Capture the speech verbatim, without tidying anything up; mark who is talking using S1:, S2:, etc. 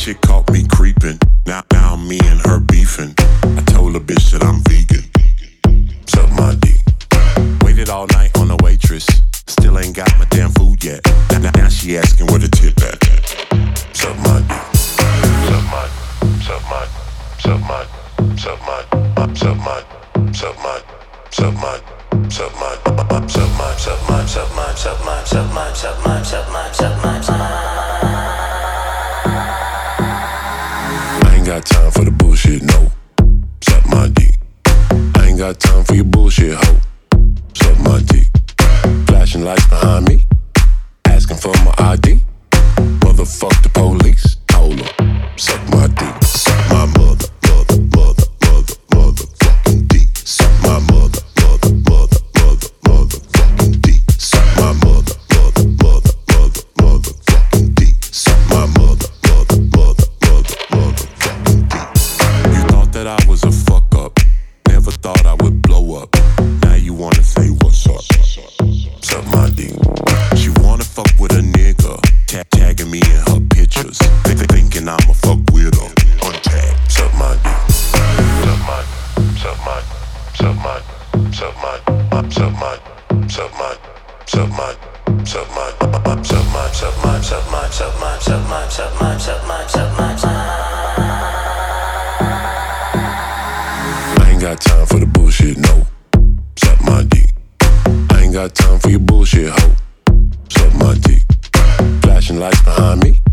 S1: shit caught me creeping. Now, now me and her beefing. I told the bitch that I'm vegan. Suck my dick. Waited all night on the waitress. Still ain't got my damn food yet. Now, now, now she asking where the tip at. Suck my dick. Suck my, suck my, suck my, suck my, suck my, suck my, suck my, suck my, suck my, suck my, suck my, suck my, suck my, suck my, suck my, suck my, suck my. I ain't got time for the bullshit, no. Suck my dick. I ain't got time for your bullshit, ho. Suck my dick. Flashing lights behind me, asking for my I D. Motherfuck the police, hold up. Suck my dick. Suck my mother, mother, mother, mother, motherfucking dick. Suck my mother, mother, mother, mother, motherfucking dick. Suck my mother, mother, mother, mother, motherfucking dick. Suck my mother, mother, mother, mother, motherfucking dick. You thought that I was a fuck up. Never thought I would blow up. Now you wanna say what's up? Suck my dick. She wanna fuck with a nigga, tag tagging me in her pictures, Th- thinking I'ma fuck with her. Untag. Suck my dick. Suck my, suck my, suck my, suck my, suck my, suck my, suck my, suck my, suck my, suck my, suck my, suck my, suck my, suck my, suck my, suck my. I ain't got time for the bullshit, no. Suck my dick. I ain't got time for your bullshit, ho. Suck my dick. Flashing lights behind me,